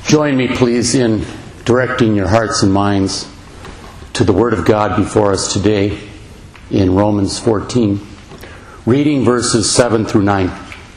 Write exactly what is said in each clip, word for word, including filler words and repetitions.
Join me, please, in directing your hearts and minds to the Word of God before us today in Romans fourteen, reading verses seven through nine.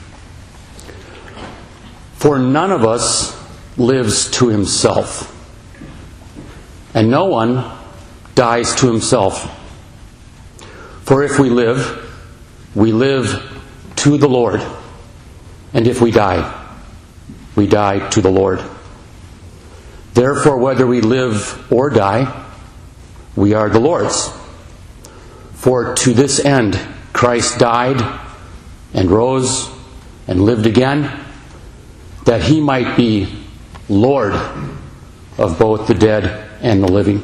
For none of us lives to himself, and no one dies to himself. For if we live, we live to the Lord, and if we die, we die to the Lord. Therefore, whether we live or die, we are the Lord's. For to this end Christ died and rose and lived again, that he might be Lord of both the dead and the living.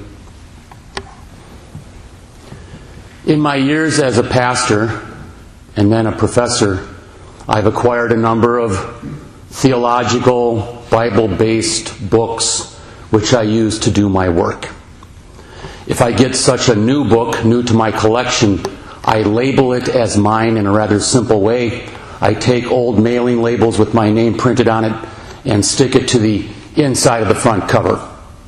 In my years as a pastor and then a professor, I've acquired a number of theological, Bible-based books which I use to do my work. If I get such a new book, new to my collection, I label it as mine in a rather simple way. I take old mailing labels with my name printed on it and stick it to the inside of the front cover.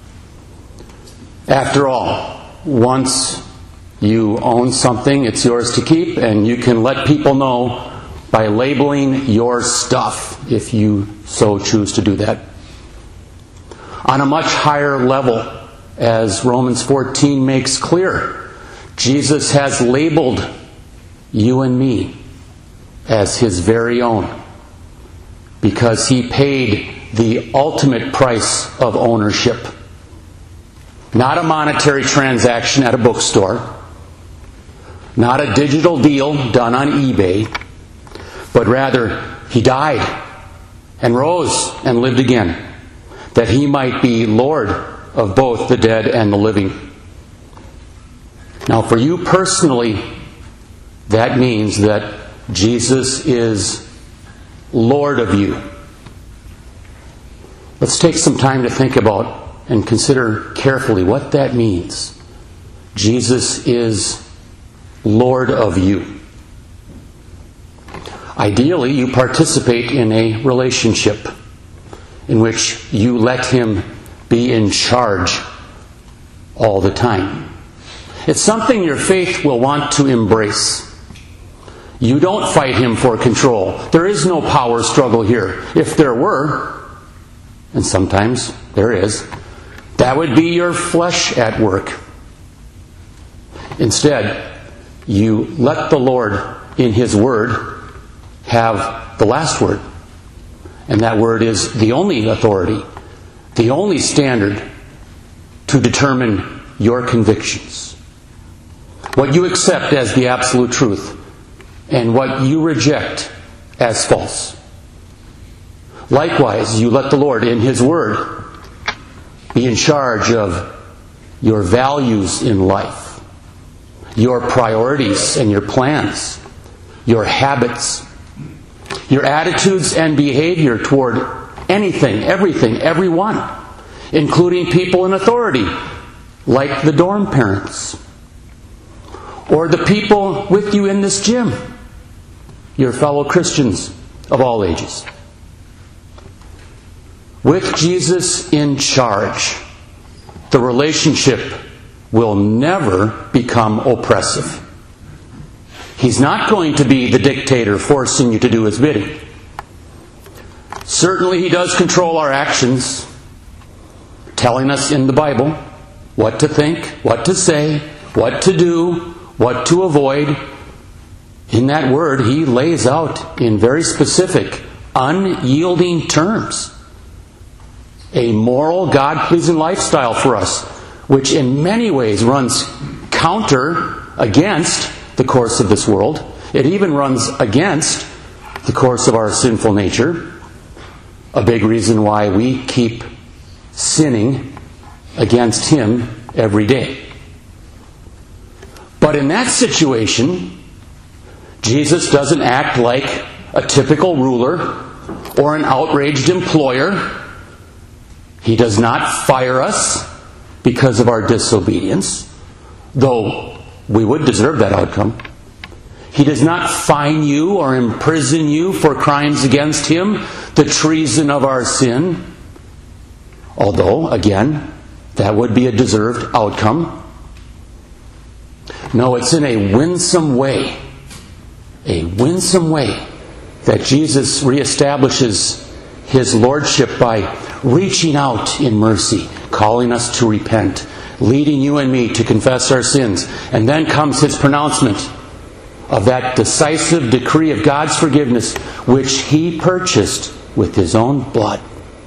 After all, once you own something, it's yours to keep, and you can let people know by labeling your stuff, if you so choose to do that. On a much higher level, as Romans fourteen makes clear, Jesus has labeled you and me as his very own, because he paid the ultimate price of ownership. Not a monetary transaction at a bookstore, not a digital deal done on eBay, but rather he died and rose and lived again, that he might be Lord of both the dead and the living. Now, for you personally, that means that Jesus is Lord of you. Let's take some time to think about and consider carefully what that means. Jesus is Lord of you. Ideally, you participate in a relationship in which you let him be in charge all the time. It's something your faith will want to embrace. You don't fight him for control. There is no power struggle here. If there were, and sometimes there is, that would be your flesh at work. Instead, you let the Lord in his word have the last word. And that word is the only authority, the only standard to determine your convictions. What you accept as the absolute truth, and what you reject as false. Likewise, you let the Lord in his word be in charge of your values in life, your priorities and your plans, your habits, your attitudes and behavior toward anything, everything, everyone, including people in authority, like the dorm parents, or the people with you in this gym, your fellow Christians of all ages. With Jesus in charge, the relationship will never become oppressive. He's not going to be the dictator forcing you to do his bidding. Certainly he does control our actions, telling us in the Bible what to think, what to say, what to do, what to avoid. In that word, he lays out in very specific, unyielding terms a moral, God-pleasing lifestyle for us, which in many ways runs counter against the course of this world. It even runs against the course of our sinful nature. A big reason why we keep sinning against him every day. But in that situation, Jesus doesn't act like a typical ruler or an outraged employer. He does not fire us because of our disobedience, though we would deserve that outcome. He does not fine you or imprison you for crimes against him, the treason of our sin. Although, again, that would be a deserved outcome. No, it's in a winsome way, a winsome way, that Jesus reestablishes His lordship by reaching out in mercy, calling us to repent, leading you and me to confess our sins. And then comes His pronouncement of that decisive decree of God's forgiveness, which He purchased with His own blood.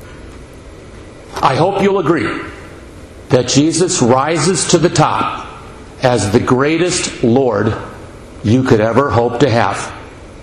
I hope you'll agree that Jesus rises to the top as the greatest Lord you could ever hope to have.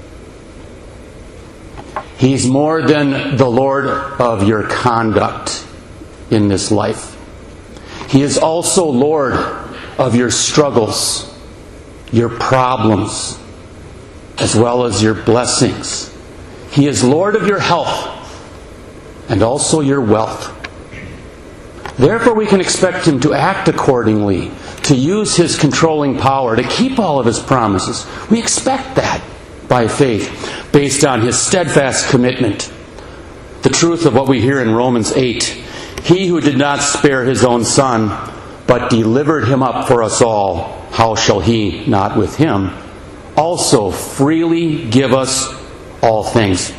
He's more than the Lord of your conduct in this life. He is also Lord of your struggles, your problems, as well as your blessings. He is Lord of your health and also your wealth. Therefore, we can expect Him to act accordingly, to use His controlling power, to keep all of His promises. We expect that by faith, based on His steadfast commitment. The truth of what we hear in Romans eight, He who did not spare His own Son, but delivered Him up for us all, how shall He not with Him also freely give us all things?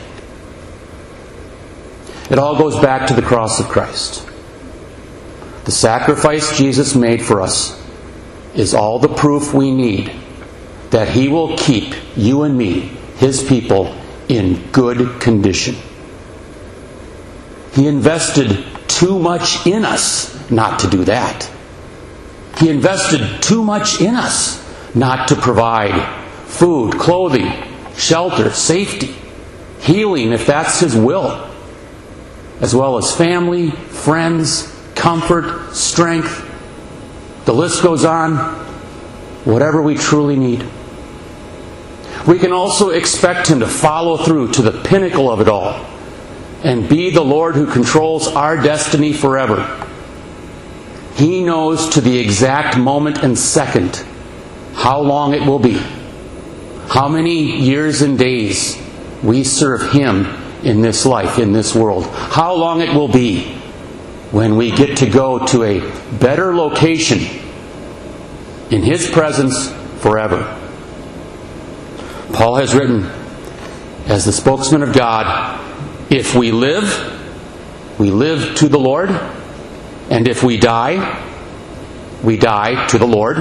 It all goes back to the cross of Christ. The sacrifice Jesus made for us is all the proof we need that He will keep you and me, His people, in good condition. He invested too much in us not to do that. He invested too much in us not to provide food, clothing, shelter, safety, healing if that's His will, as well as family, friends, comfort, strength. The list goes on. Whatever we truly need. We can also expect Him to follow through to the pinnacle of it all and be the Lord who controls our destiny forever. He knows to the exact moment and second how long it will be, how many years and days we serve Him in this life, in this world, how long it will be when we get to go to a better location in His presence forever. Paul has written, as the spokesman of God, if we live, we live to the Lord, and if we die, we die to the Lord.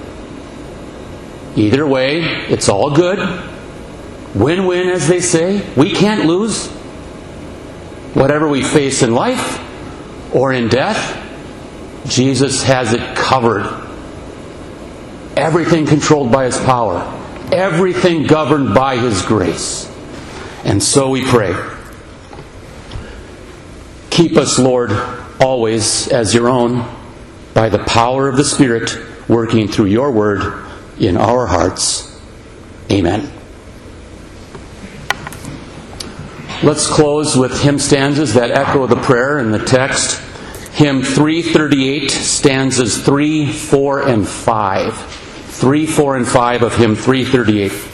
Either way, it's all good. Win-win, as they say. We can't lose. Whatever we face in life or in death, Jesus has it covered. Everything controlled by His power. Everything governed by His grace. And so we pray. Keep us, Lord, always as Your own, by the power of the Spirit working through Your Word in our hearts. Amen. Let's close with hymn stanzas that echo the prayer in the text. Hymn three thirty-eight, stanzas three, four, and five. three, four, and five of hymn three thirty-eight.